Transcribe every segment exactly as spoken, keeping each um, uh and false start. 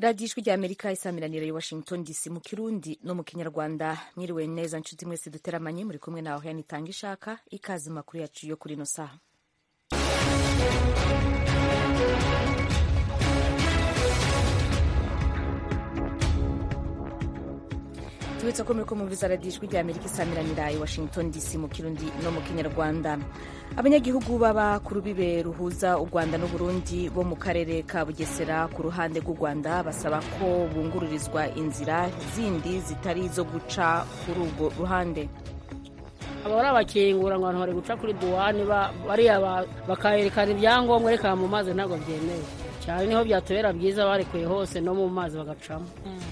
radiyo ijwi rya amerika isamiranira i washington dc mu kirundi no mu kinyarwanda. mwiriwe neza nshuti mwese duteramanye, muri kumwe nawe Oriane Itangishaka. ikaze makuru yacu yo kuri ino saha. tubitsa ko muriko mumviza radiyo ijwi rya amerika isamiranira i washington dc mu kirundi no mu kinyarwanda. abanyagihugu baba ku rubibe ruhuza u Rwanda n'Uburundi bo mu karere ka Bugesera ku ruhande rw'u Rwanda basaba ko bungururizwa inzira zindi zitari zo guca kuri urwo ruhande. aba bari abakingura ngo abantu bari guca kuri duwani bariya bakayerekana ibyangombwa reka mu mazi ntabwo byemewe cyane, niho byatubera byiza barekuye hose no mu mazi bagacamo.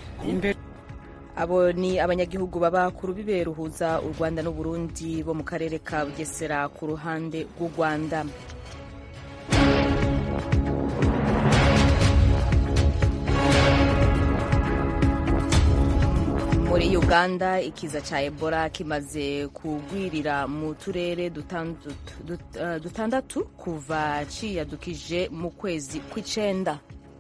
Abo ni abanyagihugu baba ku rubibe ruhuza u Rwanda n'Uburundi bo mu karere ka Bugesera ku ruhande rw'u Rwanda. Muri Uganda ikiza ca Ebola kimaze kugwirira mu turere dutandatu kuva ciyadukije mu kwezi kw'icenda.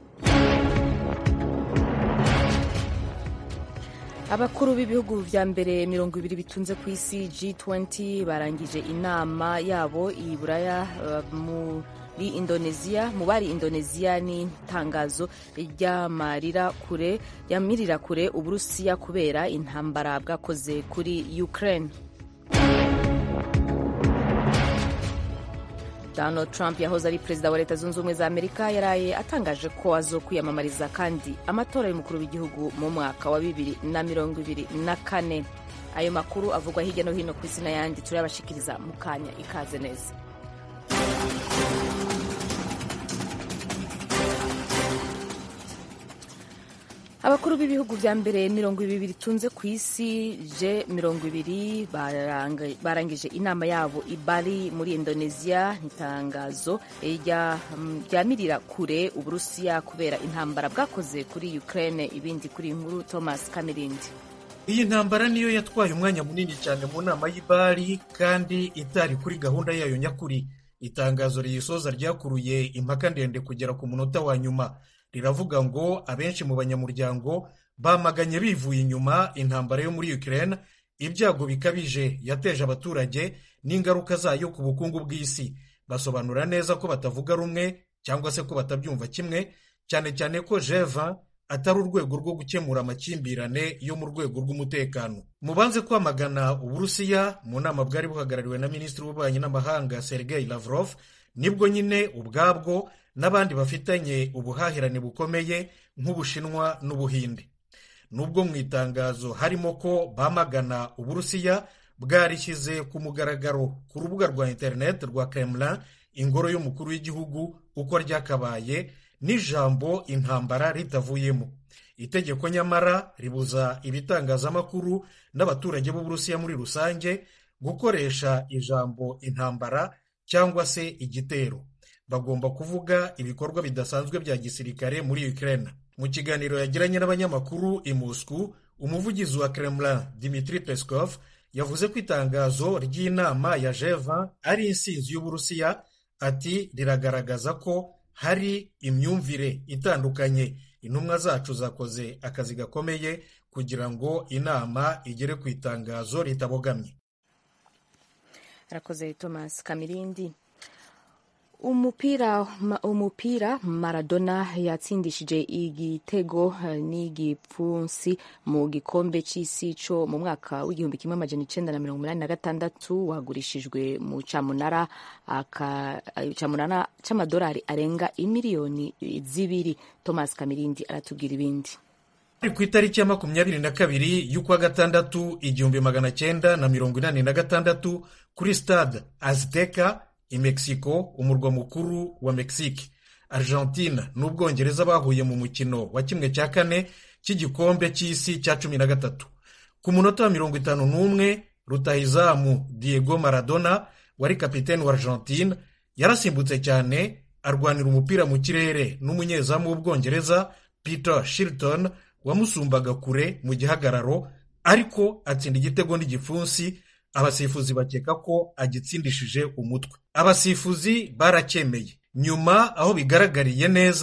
Abakuru b'ibihugu vya mbere mirongo ibiri bitunze ku isi G twenty barangije inama yabo i Buraya uh, muri Indonesia mu bari Indonesia n'itangazo ryamarira kure yamirira kure Uburusiya kubera intambara bwakoze kuri Ukraine. Donald Trump yahoze ari perezida wa Leta Zunze Ubumwe za Amerika yaraye atangaje ko azokwiyamamariza kandi amatora y'umukuru w'igihugu mu mwaka wa bibiri na mirongo ibiri na kane. Ayo makuru avugwa hirya no hino ku isi n'ayandi turabashikiriza mu kanya. Ikaze neza. Abakuru b'ibihugu vya mbere mirongo ibiri bitunze ku isi G mirongo ibiri barangije inama yabo i Bali muri Indonesia. Itangazo ryamirira kure Uburusiya kubera intambara bwakoze kuri Ukraine. Ibindi kuri inkuru Thomas Kamirindi. Iyi ntambara niyo yatwaye umwanya munini cyane mu nama y'i Bali kandi itari kuri gahunda yayo nyakuri. Itangazo riyisoza ryakuruye impaka ndende kugera ku munota wa nyuma. Riravuga ngo abenshi mu banyamuryango bamaganye bivuye inyuma intambara yo muri Ukraine, ibyago bikabije yateje abaturage n'ingaruka zayo ku bukungu bw'isi. Basobanura neza ko batavuga rumwe cyangwa se ko batabyumva kimwe, cyane cyane ko G twenty atari urwego rwo gukemura amakimbirane yo mu rwego rw'umutekano. Mubanze kwamagana Uburusiya mu nama bwari buhagarariwe na Minisitiri w'Ububanyi n'Amahanga Sergei Lavrov, nibwo nyine ubwabwo n'abandi bafitanye ubuhahirane bukomeye nk'Ubushinwa n'Ubuhinde. Nubwo mu itangazo harimo ko bamagana Uburusiya, bwarishyize ku mugaragaro ku rubuga rwa internet rwa Kremlin ingoro y'umukuru w'igihugu uko ryakabaye n'ijambo intambara ritavuyemo. Itegeko nyamara ribuza ibitangazamakuru n'abaturage b'Uburusiya muri rusange gukoresha ijambo intambara cyangwa se igitero. Bagomba kuvuga ibikorwa bidasanzwe bya gisirikare muri Ukraine. Mu kiganiro yagiranye n'abanyamakuru i Moscow, umuvugizi wa Kremlin Dmitry Peskov yavuze ko itangazo ry'inama ya G twenty ari insinzi y'Uburusiya. Ati riragaragaza ko hari imyumvire itandukanye. Intumwa zacu zakoze akazi gakomeye kugira ngo inama igere ku itangazo ritabogamye. Arakoze Thomas Kamirindi. Umupira umupira Maradona yatsindishije igitego n'igipfunsi mu gikombe c'isi co mu mwaka w'igihumbi kimwe amajana icenda na mirongo umunani na gatandatu wagurishijwe mu camunara aka camunara c'amadolari arenga imiliyoni zibiri. Thomas Kamirindi aratubwira ibindi. Ku itariki ya makumyabiri na kabiri y'ukwa gatandatu igihumbi magana cyenda na mirongo inani na gatandatu kuri Stade Azteca i Mexico, umurwa mukuru wa Mexique, Argentina n'Ubwongereza bahuye mu mukino wa kimwe cya kane cy'igikombe cy'isi cya cumi na gatatu. Ku munota wa mirongo itanu n'umwe rutahizamu Diego Maradona wari kapiteni wa Argentina yarasimbutse cyane arwanira umupira mu kirere n'umunyezamu w'Ubwongereza Peter Shilton wamusumbaga kure mu gihagararo, ariko atsinda igitego n'igipfunsi. Abasifuzi bakeka ko agitsindishije umutwe. Abasifuzi baracyemeye. Nyuma aho bigaragariye neza,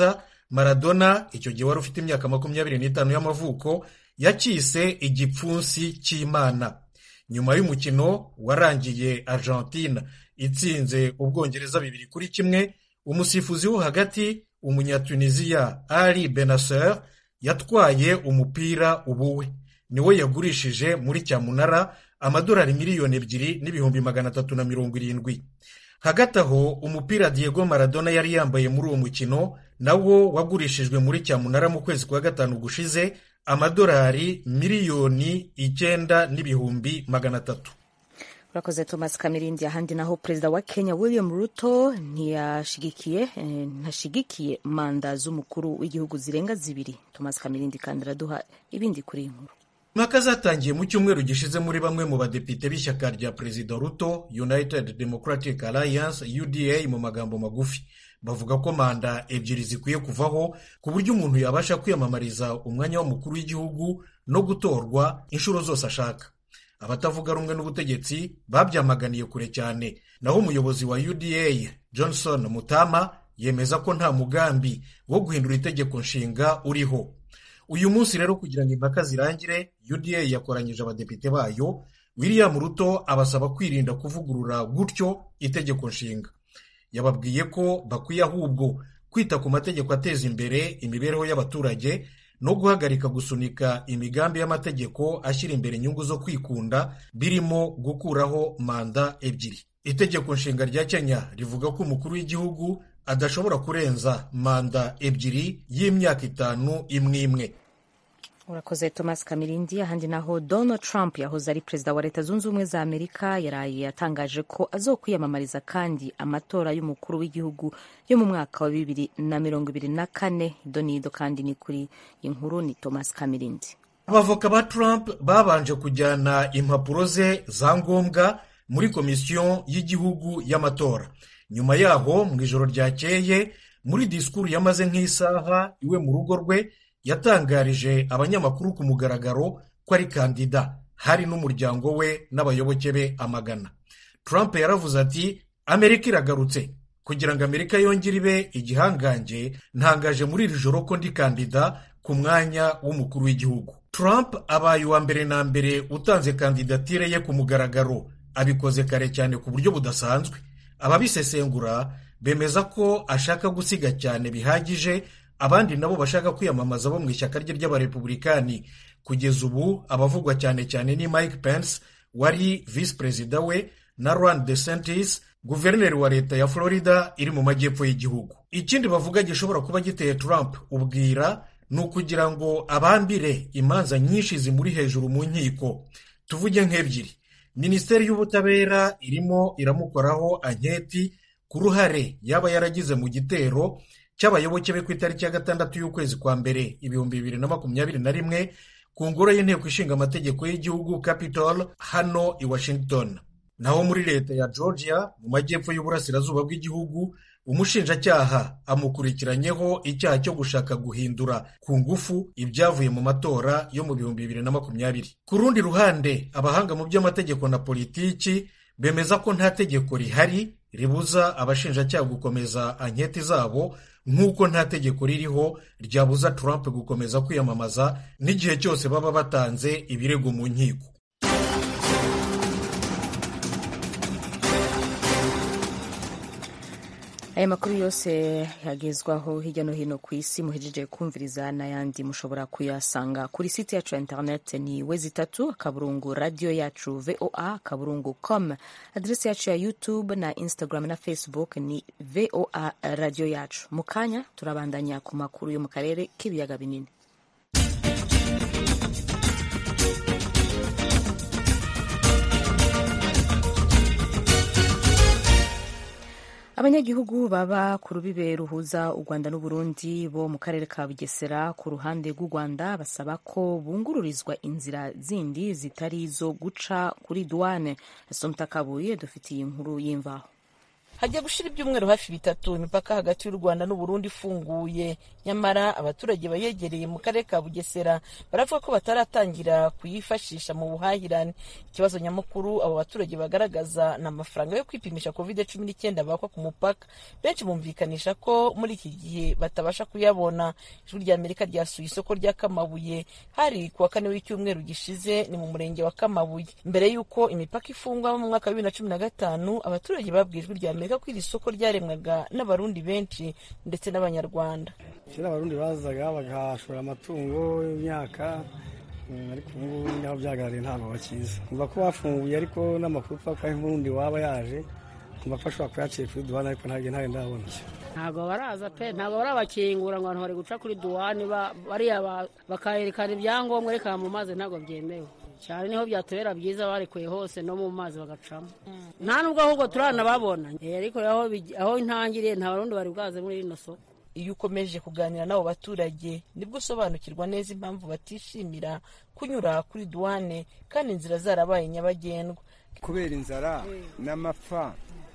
Maradona icyo gihe wari ufite imyaka makumyabiri n'itanu y'amavuko yakise igipfunsi cy'Imana. Nyuma y'umukino warangiye Argentina itsinze Ubwongereza bibiri kuri kimwe, umusifuzi wo hagati Umunyatuniziya Ali Benasser yatwaye umupira ubuwe, niwe yagurishije muri cyamunara amadolari miliyoni ebyiri n'ibihumbi magana atatu na mirongo irindwi. Hagati aho umupira Diego Maradona yari yambaye muri uwo mukino nawo wagurishijwe muri cyamunara mu kwezi kwa gatanu gushize amadolari miliyoni icyenda n'ibihumbi magana atatu. Urakoze Thomas Kamirindi. Ahandi naho perezida wa Kenya William Ruto ntiyashigikiye ntashigikiye manda z'umukuru w'igihugu zirenga zibiri. Thomas Kamirindi kandi araduha ibindi kuri iyi nkuru. Impaka zatangiye mu cyumweru gishize muri bamwe mu badepite b'ishyaka rya perezida Ruto, United Democratic Alliance U D A mu magambo magufi. Bavuga ko manda ebyiri zikwiye kuvaho ku buryo umuntu yabasha kwiyamamariza umwanya w'umukuru w'igihugu no gutorwa inshuro zose ashaka. Abatavuga rumwe n'ubutegetsi babyamaganiye kure cyane, naho umuyobozi wa U D A Johnson Mutama yemeza ko nta mugambi wo guhindura itegeko nshinga uriho. Uyu munsi rero kugira ngo impaka zirangire, U D A yakoranyije abadepite bayo. William Ruto abasaba kwirinda kuvugurura gutyo itegeko nshinga. Yababwiye ko bakwiye ahubwo kwita ku mategeko ateza imbere imibereho y'abaturage no guhagarika gusunika imigambi y'amategeko ashyira imbere inyungu zo kwikunda, birimo gukuraho manda ebyiri. Itegeko nshinga rya Kenya rivuga ko umukuru w'igihugu adashobora kurenza manda ebyiri y'imyaka itanu imwe imwe. Urakoze Thomas Kamirindi. Ahandi naho Donald Trump yahoze ari perezida wa Leta Zunze Ubumwe za Amerika yaraye yatangaje ko azokwiyamamariza kandi amatora y'umukuru w'igihugu yo mu mwaka wa bibiri na mirongo ibiri na kane. Donido kandi ni kuri inkuru ni Thomas Kamirindi. Abavoka ba Trump babanje kujyana impapuro ze za ngombwa muri komisiyo y'igihugu y'amatora. Nyuma yaho mu ijoro ryakeye muri disikuru yamaze nk'isaha iwe mu rugo rwe yatangarije abanyamakuru ku mugaragaro ko ari kandida, hari n'umuryango we n'abayoboke be amagana. Trump yaravuze ati Amerika iragarutse, kugira ngo Amerika yongere ibe igihangange ntangaje muri iri joro ko ndi kandida ku mwanya w'umukuru w'igihugu. Trump abaye uwa mbere na mbere utanze kandidatire ye ku mugaragaro, abikoze kare cyane ku buryo budasanzwe. Ababisesengura bemeza ko ashaka gusiga cyane bihagije abandi nabo bashaka kwiyamamaza bo mu ishyaka rye ry'abarepublikani. Kugeza ubu abavugwa cyane cyane ni Mike Pence wari vice perezida we na Ron DeSantis guverineri wa leta ya Florida iri mu majyepfo y'igihugu. Ikindi bavuga gishobora kuba giteye Trump ubwira ni ukugira ngo abambire imanza nyinshi zimuri hejuru mu nkiko. Tuvuge nk'ebyiri. Minisiteri y'ubutabera irimo iramukoraho anketi ku ruhare yaba yaragize mu gitero cy'abayoboke be ku itariki ya gatandatu y'ukwezi kwa mbere ibihumbi bibiri na makumyabiri na rimwe ku ngoro y'inteko ishinga amategeko y'igihugu Capitol hano i Washington. Naho muri leta ya Georgia mu majyepfo y'uburasirazuba bw'igihugu, umushinjacyaha amukurikiranyeho icyaha cyo gushaka guhindura ku ngufu ibyavuye mu matora yo mu bihumbi bibiri na makumyabiri. Ku rundi ruhande, abahanga mu by'amategeko na politiki bemeza ko nta tegeko rihari ribuza abashinjacyaha gukomeza anketi zabo, nk'uko nta tegeko ririho ryabuza Trump gukomeza kwiyamamaza n'igihe cyose baba batanze ibirego mu nkiko. Aya makuru yose yagezwaho hirya no hino ku isi muhejeje kumviriza n'ayandi mushobora kuyasanga kuri site yacu ya internet ni wezi itatu akaburungu radio yacu voa akaburungu com. Adresi yacu ya YouTube na Instagram na Facebook ni voa radio yacu. Mukanya turabandanya ku makuru yo mu karere k'ibiyaga binini. Abanyagihugu baba ku rubibe ruhuza u Rwanda n'u Burundi bo mu karere ka Bugesera ku ruhande rw'u Rwanda basaba ko bungururizwa inzira zindi zitari zo guca kuri douane. Asomta Kabuye dufitiye inkuru y'imvaho. Hajya gushira ibyumweru hafi bitatu imipaka hagati y'u Rwanda n'u Burundi ifunguye, nyamara abaturage bayegereye mu karere ka Bugesera baravuga ko bataratangira kuyifashisha mu buhahirane. Ikibazo nyamukuru abo baturage bagaragaza ni amafaranga yo kwipimisha covid cumi n'icyenda bakwa ku mupaka. Benshi bumvikanisha ko muri iki gihe batabasha kuyabona. Ijwi rya Amerika ryasuye isoko rya Kamabuye hari kuwa kane w'icyumweru gishize, ni mu murenge wa Kamabuye. Mbere y'uko imipaka ifungwa mu mwaka wa bibiri na cumi na gatanu, abaturage babwiye Ijwi rya Amerika ko iri soko ryaremwaga n'abarundi benshi ndetse n'abanyarwanda. Kera abarundi bazaga bagashora amatungo y'imyaka, ariko ubu ngubu naho byagaragaye ntabwo bakiza. Umva ko bafunguye, ariko n'amakuru ko ubundi waba yaje umva ko ashobora kuyaciye kuri duwane, ariko ntabwo ntabwo ndabona. Ntabwo baraza pe, ntabwo barabakingura ngo abantu bari guca kuri duwane bariya bakayerekana ibyangombwa reka mu mazi, ntabwo byemewe cyane. Niho byatubera byiza barekuye hose no mu mazi bagacamo, nta nubwo ahubwo turanababona. Ariko aho intangiriye nta barundi bari bwaze muri rino soko. Iyo ukomeje kuganira n'abo baturage nibwo usobanukirwa neza impamvu batishimira kunyura kuri duwane kandi inzira zarabaye nyabagendwa. Kubera inzara n'amapfa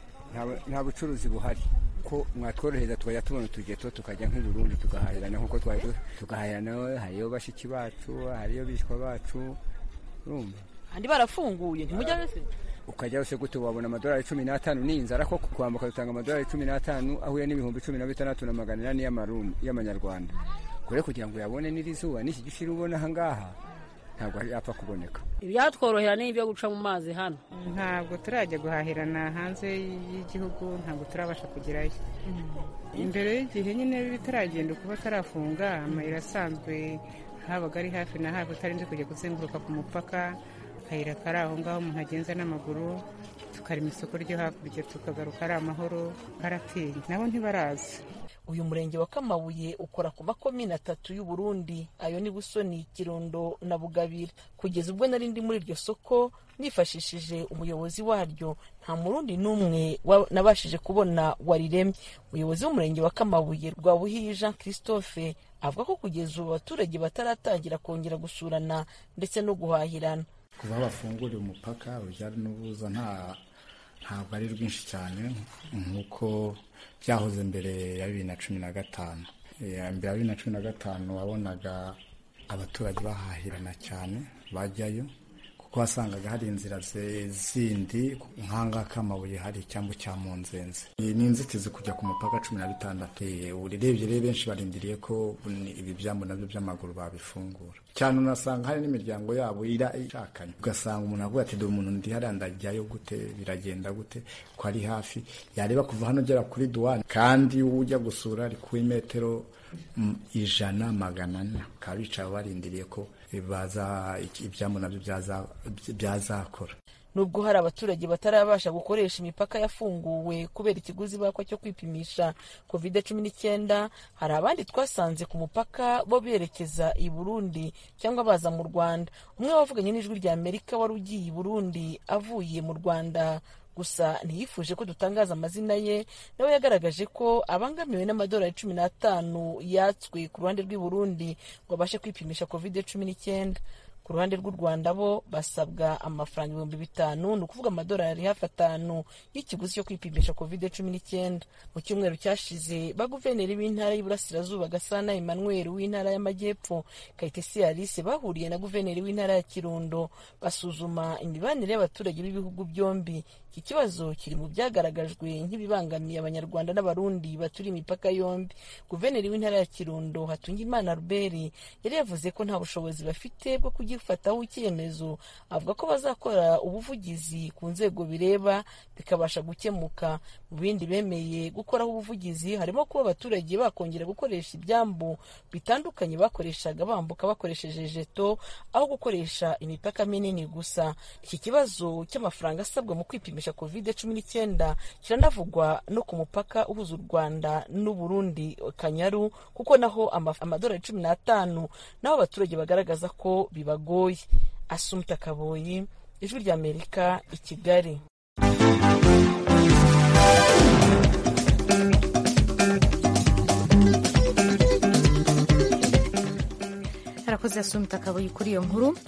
nta bucuruzi buhari, ko mwatworohereza tukajya tubona utugeto tukajya nk'i Burundi tugahahirana nk'uko twari tugahahirana. Hariyo bashiki bacu, hariyo bishwa bacu, urumva andi barafunguye ntimujya wese ukajya wese gute wabona amadolari cumi n'atanu ni inzara ko kwambuka dutanga amadolari cumi n'atanu ahuye n'ibihumbi cumi na bitandatu na magana inani y'amanyarwanda. Kure kugira ngo uyabone n'irizuba n'iki gishira ubona aha ngaha ntabwo yapfa kuboneka. Ibyatworohera ni ibyo guca mu mazi hano. Ntabwo turajya guhahirana hanze y'igihugu, ntabwo turabasha kugerayo. Imbere y'igihe nyine bitaragenda kuba tarafunga, amayira asanzwe habaga ari hafi na hafi, utarinze kujya kuzenguruka ku mupaka. Akayira kari aho ngaho umuntu agenza n'amaguru, tukarema isoko ryo hakurya tukagaruka ari amahoro, karatinya nabo ntibaraza. Uyu murenge wa Kamabuye ukora ku makomine atatu y'u Burundi, ayo ni Busoni, Kirundo na Bugabira. Kugeza ubwo nari ndi muri iryo soko nifashishije umuyobozi waryo, nta murundi n'umwe nabashije kubona wariremye. Umuyobozi w'umurenge wa Kamabuye Rwabuhiye Jean Christophe avuga ko kugeza ubu abaturage bataratangira kongera gusurana ndetse no guhahirana. Kuva bafunguriye umupaka urujya n'uruza nta ntabwo ari rwinshi cyane nk'uko byahoze mbere ya bibiri na cumi na gatanu. Mbere ya bibiri na cumi na gatanu wabonaga abaturage bahahirana cyane bajyayo, kuko wasangaga hari inzira zindi nk'ahangaha Kamabuye hari icyambu cya Munzenze. Ni inzitizi kujya ku mupaka cumi na bitandatu. Urebye rero benshi barindiriye ko ibi byambu nabyo by'amaguru babifungura cyane. Unasanga hari n'imiryango yabo irashakanye, ugasanga umuntu avuga ati dore umuntu ndi hariya ndajyayo gute, biragenda gute ko ari hafi. Yareba kuva hano ugera kuri duwane, kandi ujya gusura ari ku metero ijana magana ane, bakaba bicaye barindiriye ko baza ibyambu nabyo byazakora. Nubwo hari abaturage batarabasha gukoresha imipaka yafunguwe kubera ikiguzi bakwa cyo kwipimisha covid cumi n'icyenda, hari abandi twasanze ku mupaka bo berekeza i Burundi cyangwa baza mu Rwanda. Umwe wavuganye n'Ijwi rya Amerika wari ugiye i Burundi avuye mu Rwanda, gusa ntiyifuje ko dutangaza amazina ye, nawe yagaragaje ko abangamiwe n'amadolari cumi n'atanu yatswe ku ruhande rw'i Burundi ngo abashe kwipimisha covid cumi n'icyenda. Ku ruhande rw'u Rwanda bo basabwa amafaranga ibihumbi bitanu, ni ukuvuga amadolari hafi atanu y'ikiguzi cyo kwipimisha covid cumi n'icyenda. Mu cyumweru cyashize ba guverineri b'intara y'Iburasirazuba Gasana Emmanuel, w'intara y'Amajyepfo Kayitesi Alice bahuriye na guverineri w'intara ya Kirundo basuzuma imibanire y'abaturage b'ibihugu byombi. Iki kibazo kiri mu byagaragajwe nk'ibibangamiye abanyarwanda n'abarundi baturi imipaka yombi. Guverineri w'intara ya Kirundo Hatungimana Albert yari yavuze ko nta bushobozi bafite bwo kugifataho icyemezo, avuga ko bazakora ubuvugizi ku nzego bireba bikabasha gukemuka. Mu bindi bemeye gukoraho ubuvugizi harimo kuba abaturage bakongera gukoresha ibyambu bitandukanye bakoreshaga bambuka bakoresheje jeto aho gukoresha imipaka minini gusa. Iki kibazo cy'amafaranga asabwa mu kwipimisha covid cumi n'icyenda kiranavugwa no ku mupaka uhuza u Rwanda n'u Burundi Kanyaru, kuko naho amadolari cumi n'atanu naho abaturage bagaragaza ko bibagoye. Asumta Kaboyi, Ijwi rya Amerika, i Kigali. Harakoze Asumta Kaboyi kuri iyo nkuru.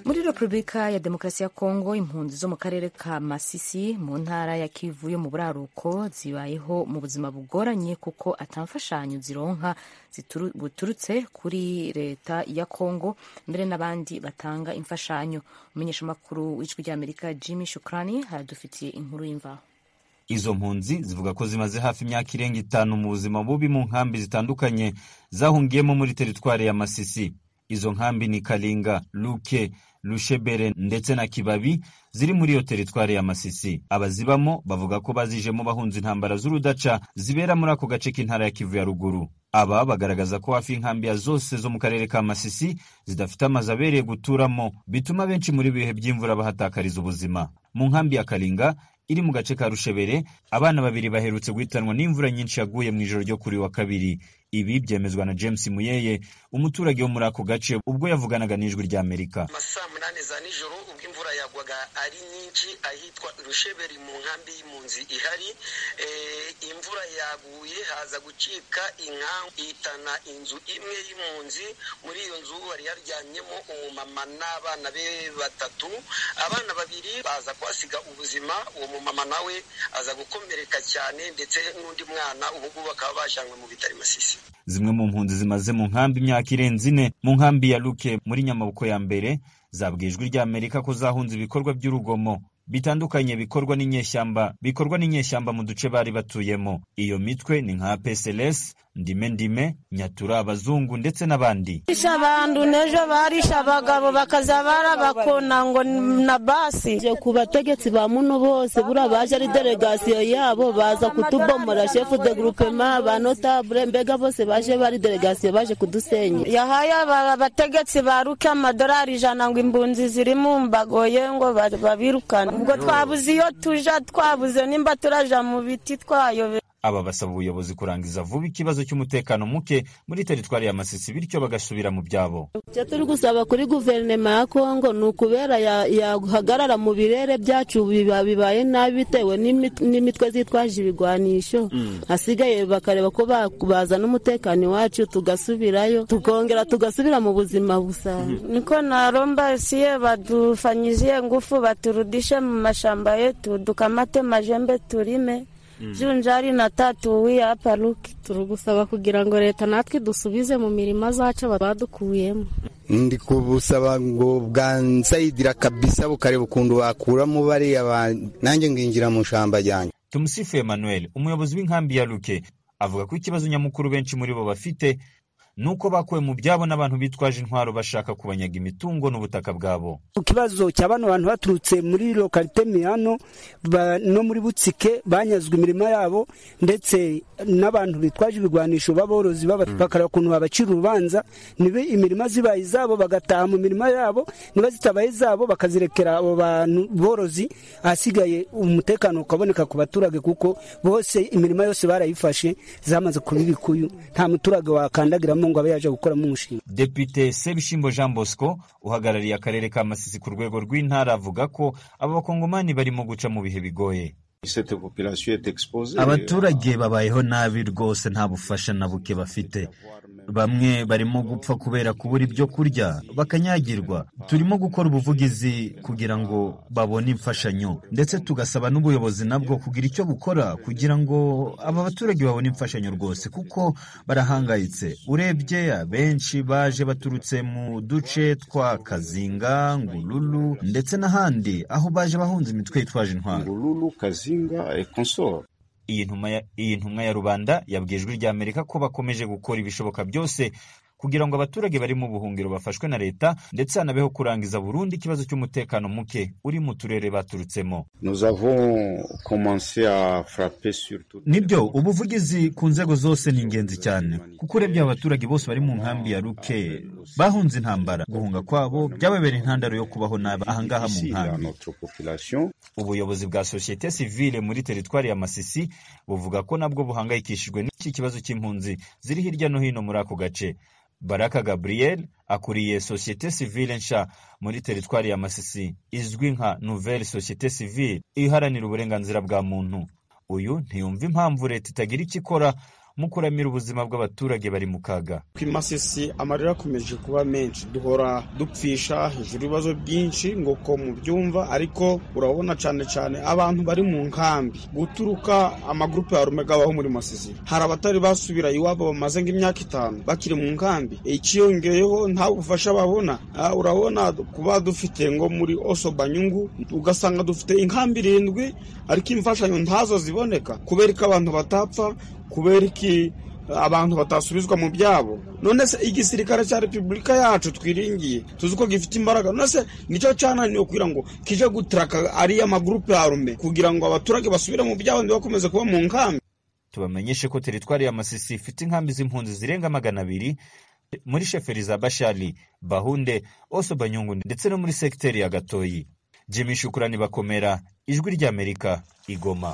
Muri Repubulika ya Demokarasi ya Kongo, impunzi zo mu karere ka Masisi mu ntara ya Kivu yo mu buraruko zibayeho mu buzima bugoranye kuko atamfashanyo zironka buturutse kuri leta ya Kongo mbere n'abandi batanga imfashanyo. Umumenyeshamakuru w'Ijwi ry'Amerika Jimmy Shukrani haradufitiye inkuru y'imvaho. Izo mpunzi zivuga ko zimaze hafi imyaka irenga itanu mu buzima bubi mu nkambi zitandukanye zahungiyemo muri teritwari ya Masisi. Izo nkambi ni Kalinga, Luke, Lushebere ndetse na Kibabi ziri muri iyo teritwari ya Masisi. Abazibamo bavuga ko bazijemo bahunze intambara z'urudaca zibera muri ako gace k'intara ya Kivu ya ruguru. Aba bagaragaza ko hafi inkambi zose zo mu karere ka Masisi zidafite amazu abereye guturamo, bituma benshi muri bihe by'imvura bahatakariza ubuzima. Mu nkambi ya Kalinga iri mu gace ka Rushebere, abana babiri baherutse guhitanwa n'imvura nyinshi yaguye mu ijoro ryo kuri wa kabiri. Ibi byemezwa na James Muyeye, umuturage wo muri ako gace, ubwo yavuganaga n'Ijwi ry'Amerika. Masaa munane za nijoro ubwo imvura yagwaga ari nyinshi ahitwa Rushebere mu nkambi y'impunzi ihari. E, imvura yaguye haza gucika inkangu itana inzu imwe y'impunzi. Muri iyo nzu hari yaryamyemo umumama n'abana be batatu. Abana babiri baza kwasiga ubuzima, uwo mumama nawe aza gukomereka cyane, ndetse n'undi mwana ubu bakaba bajanywe mu bitari Masisi. Zimwe mu mpunzi zimaze mu nkambi imyaka irenze ine mu nkambi ya Luke muri Nyamabuko ya mbere zabwiye Ijwi ry'Amerika ko zahunze ibikorwa by'urugomo bitandukanye bikorwa n'inyeshyamba bikorwa n'inyeshyamba mu duce bari batuyemo. Iyo mitwe ni nka P S L S, Ndime Ndime, Nyatura, Abazungu ndetse n'abandi. Isha abantu nejo barisha abagabo bakaza barabakona ngo na basi je ku bategetsi ba muno bose bura baje ari delegation yabo baza kutubomora, chef de groupement ba notable mbega bose baje bari delegation baje kudusenya. Yahaye abategetsi baruka amadolari ijana ngo imbunzi ziri mu mbagoye ngo babirukana. Ubwo twabuze iyo tuja, twabuze nimba turaja mu biti twayo. Aba basaba ubuyobozi kurangiza vuba ikibazo cy'umutekano muke muri teritwari ya Masisi bityo bagasubira mu byabo. Cyo turi gusaba kuri guverinoma ya Kongo nukubera yahagarara ya mu birere byacu bibaye nabi bitewe n'imitwe zitwaje ibigwanisho. Mm. Hasigaye bakareba ko baza n'umutekano wacu tugasubirayo tukongera tugasubira mu buzima busa. Mm. Niko naromba siye badufanyije ngufu baturudishe mu mashamba yetu dukamate majembe turime. Mm. Junjari na tatu wi hapa Luke turugusaba kugira ngo leta natwe dusubize mu mirima zacu badukuyemo. Ndi kubusaba ngo bwansayidira kabisa bukareba ukundu bakuramo bari nanjye nginjira mu shamba ryanjye. Tumusifu Emmanuel, umuyobozi w'inkambi ya Luke, avuga ko ikibazo nyamukuru benshi muri bo bafite nuko bakuwe mu byabo n'abantu bitwaje intwaro bashaka kubanyaga imitungo n'ubutaka bwabo. Ikibazo cy'abantu bantu baturutse muri lokalite Miyano no muri Butsike banyazwe imirima yabo, ndetse n'abantu bitwaje ibigwanisho baborozi bakara kuntu babacira urubanza, nibe imirima zibaye zabo bagataha mu mirima yabo, niba zitabaye zabo bakazirekera abo bantu borozi, asigaye umutekano ukaboneka ku baturage kuko bose imirima yose barayifashe zamaze kubibikuyu, nta muturage wakandagiramo ngo abe yaje gukora mu mushinga. Depite Sebishimbo Jean Bosco uhagarariye akarere ka Masisi ku rwego rw'intara avuga ko aba bakongomani barimo guca mu bihe bigoye. Abaturage babayeho nabi rwose, nta bufasha na buke bafite. Bamwe barimo gupfa kubera kubura ibyo kurya bakanyagirwa. Turimo gukora ubuvugizi kugira ngo babone imfashanyo, ndetse tugasaba n'ubuyobozi nabwo kugira icyo bukora kugira ngo aba baturage babone imfashanyo rwose kuko barahangayitse. Urebye abenshi baje baturutse mu duce twa Kazinga, Ngululu ndetse n'ahandi aho baje bahunze imitwe yitwaje intwaro. Ngululu, Kazinga et consort. Iyi ntumwa ya, iyi ntumwa ya rubanda yabwiye Ijwi ry'Amerika ko bakomeje gukora ibishoboka byose kugira ngo abaturage bari mu buhungiro bafashwe na leta, ndetse hanabeho kurangiza burundu ikibazo cy'umutekano muke uri mu turere baturutsemo. Nibyo, ubuvugizi ku nzego zose ni ingenzi cyane kuko urebye abaturage bose bari mu nkambi ya Luke bahunze intambara. Guhunga kwabo byababera intandaro yo kubaho nabi ahangaha mu nkambi. Ubuyobozi bwa societe civile muri teritwari ya Masisi buvuga ko nabwo buhangayikishijwe n'iki kibazo cy'impunzi ziri hirya no hino muri ako gace. Baraka Gabriel akuriye societe civile nsha muri teritwari ya Masisi izwi nka Nouvelle Societe Civile iharanira uburenganzira bwa muntu. Uyu ntiyumva impamvu leta itagira ikikora mu kuramira ubuzima bw'abaturage bari mu kaga. Ku Masisi amarira akomeje kuba menshi, duhora dupfisha hejuru ibibazo byinshi ngo ko mu byumva, ariko urabona cyane cyane abantu bari mu nkambi guturuka amagurupe ya Rumega abaho muri Masisi, hari abatari basubira iwabo bamaze nk'imyaka itanu bakiri mu nkambi. Ikiyongeyeho nta bufasha babona. Urabona kuba dufite ngo muri Oso Banyungu ugasanga dufite inkambi irindwi ariko imfashanyo ntazo ziboneka, kubera ko abantu batapfa, kubera iki abantu batasubizwa mu byabo. None se igisirikare cya Repubulika yacu twiringiye tuzi ko gifite imbaraga, none se nicyo cyananiwe kugira ngo kije gutraka ari amagurupe ya Rume kugira ngo abaturage basubire mu byabo ndibakomeze kuba mu nkambi. Tubamenyeshe ko teritwari ya Masisi ifite inkambi z'impunzi zirenga magana abiri muri sheferi za Bashali, Bahunde, Oso Banyungu ndetse no muri sekiteri ya Gatoyi. Jimmy Shukrani Bakomera, Ijwi ry'Amerika, Igoma.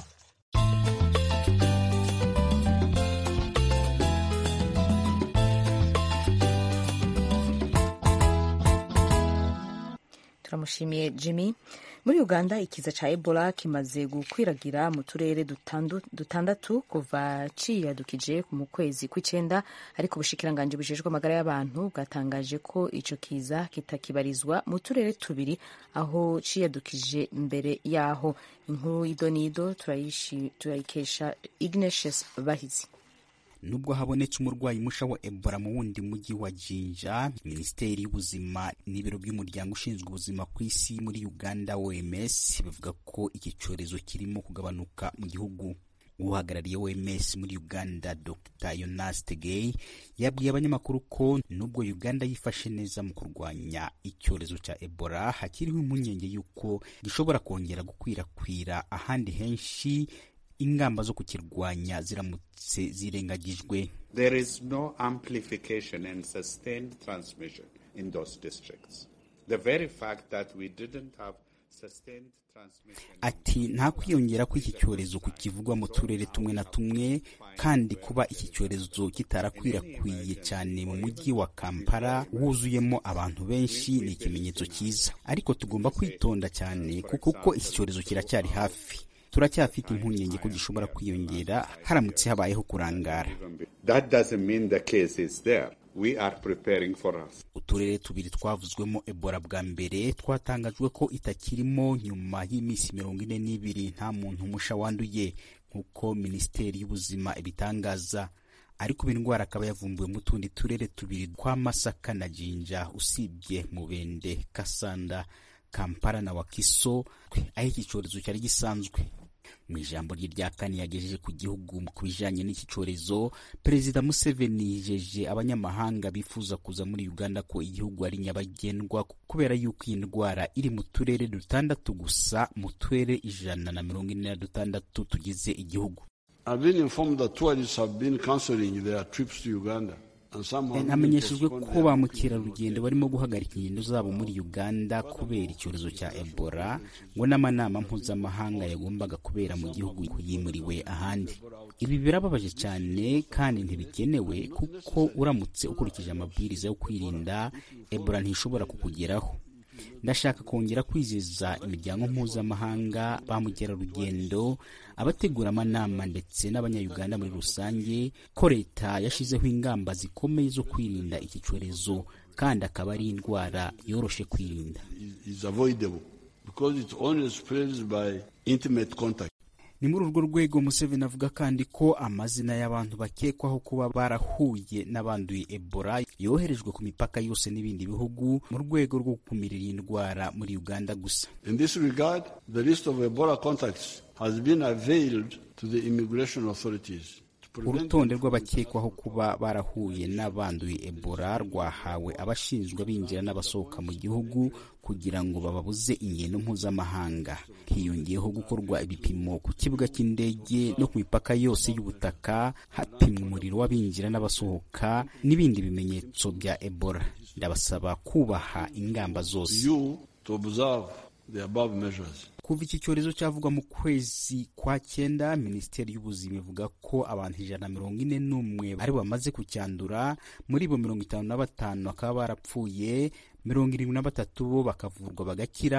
Turamushimiye Jimmy. Muri Uganda ikiza ca Ebola kimaze gukwiragira mu turere dutandatu kuva ciyadukije mu kwezi kw'icenda, ariko ubushikiranganje bujejwe amagara y'abantu bwatangaje ko ico kiza kitakibarizwa mu turere tubiri aho ciyadukije mbere yaho. Inkuru y'idonido turayikesha Ignatius Bahizi. Nubwo habonetse umurwayi musha wa Ebola mu wundi mujyi wa Jinja, Minisiteri y'Ubuzima n'ibiro by'umuryango ushinzwe ubuzima ku isi muri Uganda O M S bivuga ko iki cyorezo kirimo kugabanuka mu gihugu. Uhagarariye O M S muri Uganda Doctor Jonas Tegey yabwiye abanyamakuru ko nubwo Uganda yifashe neza mu kurwanya icyorezo cya Ebola, hakiriho impungenge y'uko gishobora kongera gukwirakwira ahandi henshi ingamba zo kukirwanya ziramutse zirengagijwe. There is no amplification and sustained transmission in those districts. The very fact that we didn't have sustained transmission. Ati nta kwiyongera kw'iki cyorezo kukivugwa mu turere tumwe na tumwe, kandi kuba iki cyorezo kitarakwirakwiriye cyane mu mujyi wa Kampala wuzuyemo abantu benshi ni ikimenyetso cyiza, ariko tugomba kwitonda cyane kuko iki cyorezo kiracyari hafi. Turacyafite impungenge ko gishobora kwiyongera haramutse habayeho kurangara. That doesn't mean the case is there. We are preparing for us. Uturere tubiri twavuzwemo Ebola bwa mbere twatangajwe ko itakirimo nyuma y'iminsi mirongo ine n'ibiri nta muntu musha wanduye nk'uko Minisiteri y'Ubuzima ibitangaza, ariko indwara akaba yavumbuwe mu tundi turere tubiri kwa Masaka na Jinja, usibye Mubende, Kasanda, Kampala na Wakiso aho iki cyorezo cyari gisanzwe. Mu ijambo rye rya kane yagejeje ku gihugu ku bijanye n'iki cyorezo, Perezida Museveni yijeje abanyamahanga bifuza kuza muri Uganda ko igihugu ari nyabagendwa kubera yuko iyi ndwara iri mu turere dutandatu gusa mu turere ijana na mirongo ine na dutandatu tugize igihugu. I've been informed that tourists have been cancelling their trips to Uganda. Namenyeshejwe ko ba mukerarugendo barimo guhagarika ingendo zabo muri Uganda kubera icyorezo cya Ebola, ngo n'amanama mpuzamahanga yagombaga kubera mu gihugu yimuriwe ahandi. Ibi birababaje cyane kandi ntibikenewe, kuko uramutse ukurikije amabwiriza yo kwirinda Ebola ntishobora kukugeraho. Ndashaka kongera kwizeza imiryango mpuzamahanga, ba mukerarugendo, abategura amanama ndetse n'abanyayuganda muri rusange ko leta yashizeho ingamba zikomeye zo kwirinda iki cyorezo, kandi akaba ari indwara yoroshe kwirinda. It's avoidable because it only spreads by intimate contact. Ni muri urwo rwego Museveni avuga kandi ko amazina y'abantu bakekwaho kuba barahuye n'abanduye Ebola yoherejwe ku mipaka yose n'ibindi bihugu mu rwego rwo gukumira iyi ndwara muri Uganda gusa. In this regard, the list of Ebola contacts has been availed to the immigration authorities. Urutonde rw'abakekwaho kuba barahuye n'abanduye Ebola rwahawe abashinzwe binjira n'abasohoka mu gihugu kugira ngo bababuze ingendo mpuzamahanga. Hiyongeyeho gukorwa ibipimo ku kibuga cy'indege no ku mipaka yose y'ubutaka, hapimwa umuriro w'abinjira n'abasohoka n'ibindi bimenyetso bya Ebola. Ndabasaba kubaha ingamba zose. You to observe the above measures. Kuva iki cyorezo cyavugwa mu kwezi kwa cyenda, Minisiteri y'Ubuzima ivuga ko abantu ijana na mirongo ine n'umwe ari bamaze kucyandura, muri bo mirongo itanu na batanu bakaba barapfuye, mirongo irindwi na batatu bo bakavurwa bagakira,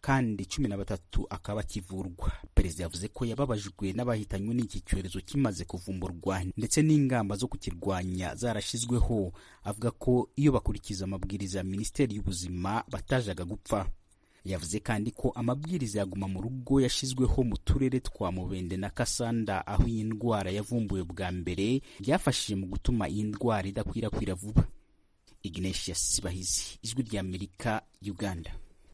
kandi cumi na batatu akaba akivurwa. Perezida yavuze ko yababajwe n'abahitanywe n'iki cyorezo kimaze kuvumburwa ndetse n'ingamba zo kukirwanya zarashyizweho, avuga ko iyo bakurikiza amabwiriza ya Minisiteri y'Ubuzima batajaga gupfa. Yavuze kandi ko amabwiriza yaguma mu rugo yashyizweho mu turere twa Mubende na Kasanda aho iyi ndwara yavumbuwe bwa mbere, byafashije mu gutuma iyi ndwara idakwirakwira vuba. Ignatius Sibahizi, Ijwi ry'Amerika, Uganda.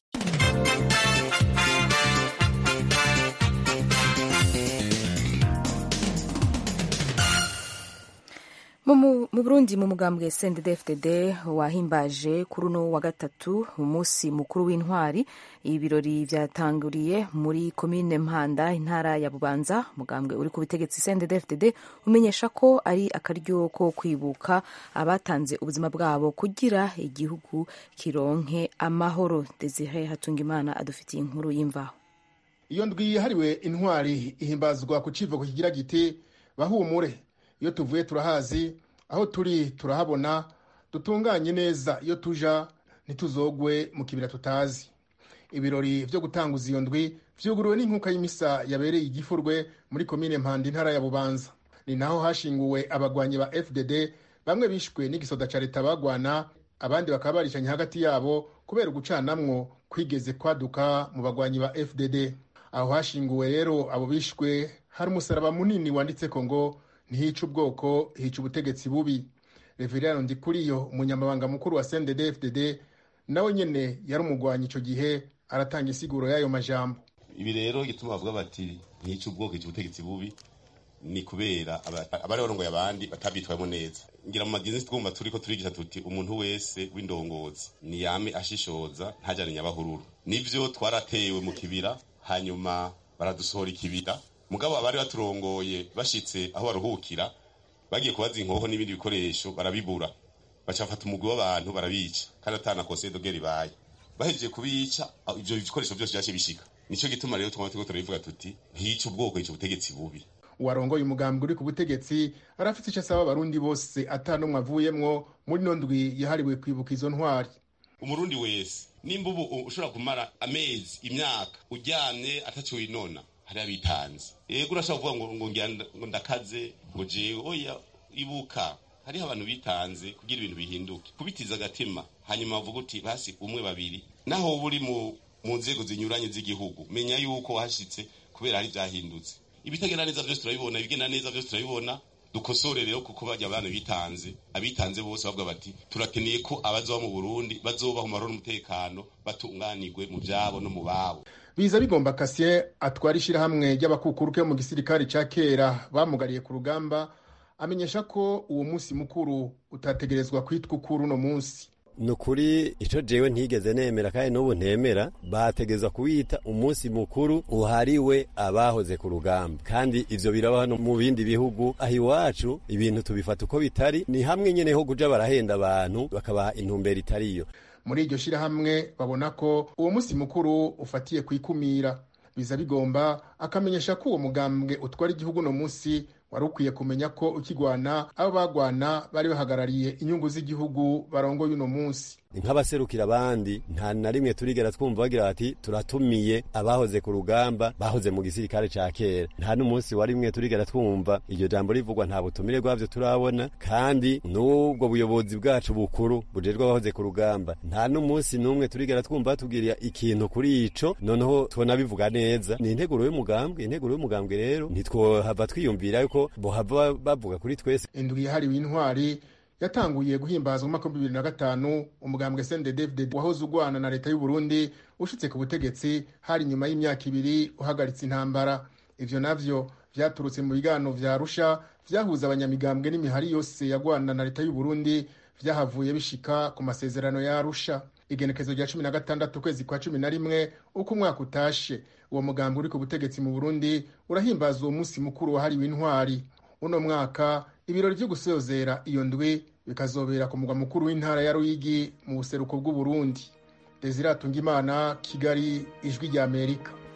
mu Burundi mu mugambwe C N D D F D D wahimbaje kuri uno wa gatatu umunsi mukuru w'intwari. Ibirori byatanguriye muri komine Mpanda intara ya Bubanza. Mugambwe uri ku butegetsi C N D D F D D umenyesha ko ari akaryo ko kwibuka abatanze ubuzima bwabo kugira igihugu kironke amahoro. Desire Hatungimana adufitiye inkuru y'imvaho. Iyo ndwi yahariwe intwari ihimbazwa ku civugo kigira giti bahumure. Iyo tuvuye turahazi, aho turi turahabona, dutunganye neza iyo tuja ntituzogwe mu kibira tutazi. Ibirori vyo gutanguza iyo ndwi vyuguruwe n'inkuka y'imisa yabereye igifurwe muri komine Mpanda intara ya Bubanza. Ni naho hashinguwe abagwanyi ba F D D, bamwe bishwe n'igisoda ca leta bagwana, abandi bakaba baricanye hagati yabo kubera ugucanamwo kwigeze kwaduka mu bagwanyi ba F D D. Aho hashinguwe rero abo bishwe hari umusaraba munini wanditseko ngo ntihica ubwoko hica ubutegetsi bubi. Reverend Ndikuriyo umunyamabanga mukuru wa C N D D F D D nawe nyene yari umugwanyi ico gihe aratanga isiguro y'ayo majambo. Ibi rero gituma bavuga bati ntihica ubwoko hica ubutegetsi bubi ni kubera abari barongoye abandi batabitwayemo neza. Ngira mu maginzi twumva turiko turigisha tuti umuntu wese w'indongozi ni yame ashishoza ntajane nyabahururu. Nivyo twaratewe mu kibira hanyuma baradusohora ikibira. Mugabo abari baturongoye bashitse aho baruhukira bagiye kubaza inkoho n'ibindi bikoresho barabibura, bacafata umugwi w'abantu barabica kandi atana conseil de guerre baye. Bahejeje kubica ivyo bikoresho byose byaje bishika. Nico gituma rero twama turiko turabivuga tuti ntihica ubwoko hica ubutegetsi bubi. Uwarongoye umugambwe uri ku butegetsi arafite icyo asaba abarundi bose atano mwavuyemwo muri nondwi yahariwe kwibuka izo ntwari. Umurundi wese nimba ubu ushobora kumara amezi imyaka uryamye ataco winona hari abitanze. Yego urashobora kuvuga ngo ngo ndakaze ngo jewe oya ibuka hari abantu bitanze kugira ibintu bihinduke. Kubitiza agatima hanyuma uvuga uti basi umwe babiri naho buri mu mu nzego zinyuranye z'igihugu menya yuko washitse kubera hari byahindutse. Ibitagenda neza byose turabibona, ibigenda neza byose turabibona. Dukosore rero kuko bajya abantu bitanze abitanze bose bavuga bati turakeneye ko abazoba mu Burundi bazoba mu mahoro n'umutekano batunganirwe mu byabo no mu babo. Biza bigomba Cassien atwara ishirahamwe ry'abakukuruke mu gisirikare ca kera bamugariye ku rugamba amenyesha ko uwo munsi mukuru utategerezwa kwitwa ukuru no munsi. Nukuri ico jewe ntigeze nemera kandi n'ubu ntemera, bategeza kuwita umunsi mukuru uhariwe abahoze ku rugamba, kandi ivyo birabaho no mu bindi bihugu. Aho iwacu ibintu tubifata uko bitari, ni hamwe nyene ho kuja barahenda abantu bakabaha intumbero itariyo. Muri iryo shirahamwe babona ko uwo munsi mukuru ufatiye kwikumira. Biza bigomba akamenyesha ko uwo mugambwe utwara igihugu no munsi wari ukwiye kumenya ko ukigwana abo bagwana bari bahagarariye inyungu z'igihugu barongoye uno munsi. Nk'abaserukira abandi nta na rimwe turigera twumva bagira bati turatumiye abahoze ku rugamba bahoze mu gisirikare ca kera. Nta n'umunsi wa rimwe turigera twumva iryo jambo rivugwa, nta butumire bwavyo turabona, kandi n'ubwo buyobozi bwacu bukuru bujejwe abahoze ku rugamba nta n'umunsi n'umwe turigera twumva batubwirira ikintu kuri ico. Noneho tubona bivuga neza ni integuro y'umugambwe. Integuro y'umugambwe rero ntitwohava twiyumvira yuko bohava bavuga kuri twese. Indwi yahariwe intwari yatanguye guhimbazwa mu mwaka wa bibiri na gatanu. Umugambwe C N D D F D D wahoze ugwana na leta y'u Burundi ushitse ku butegetsi hari nyuma y'imyaka ibiri uhagaritse intambara. Ivyo navyo vyaturutse mu bigano vya Arusha vyahuza abanyamigambwe n'imihari yose yagwana na leta y'u Burundi, vyahavuye bishika ku masezerano ya Arusha. Igenekezo rya cumi na gatandatu kwezi kwa cumi na rimwe uko umwaka utashe, uwo mugambwe uri ku butegetsi mu Burundi urahimbaza uwo munsi mukuru wahariwe intwari. Uno mwaka ibirori vyo gusozera iyo ndwi bikazobera ku mugwa mukuru w'intara ya Ruyigi mu buseruko bw'u Burundi. Desire Hatungimana, Kigali, Ijwi rya Amerika.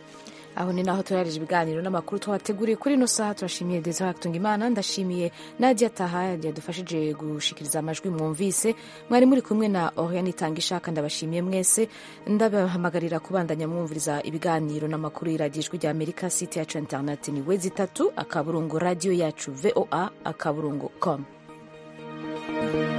aho ni naho turarije ibiganiro n'amakuru twateguriye kuri ino saha. turashimiye Desire Hatungimana, ndashimiye Nadia Taha yadufashije gushikiriza amajwi mwumvise. Mwari muri kumwe na Oriane Itangishaka, ndabashimiye mwese, ndabahamagarira kubandanya mwumviriza ibiganiro n'amakuru y'iradiyo rya Amerika. Site yacu internet ni wezi itatu akaburungu radio yacu voa akaburungu com.